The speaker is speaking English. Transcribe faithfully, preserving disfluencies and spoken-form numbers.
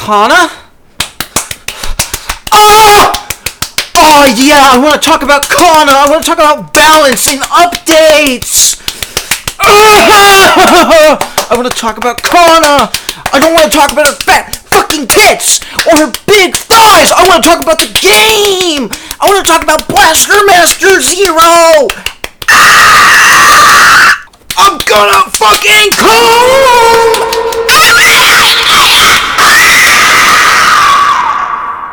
Kana? Oh! Oh yeah, I want to talk about Kana. I want to talk about balancing updates. Oh! I want to talk about Kana. I don't want to talk about her fat fucking tits or her big thighs. I want to talk about the game. I want to talk about Blaster Master Zero. Ah! I'm gonna fucking come!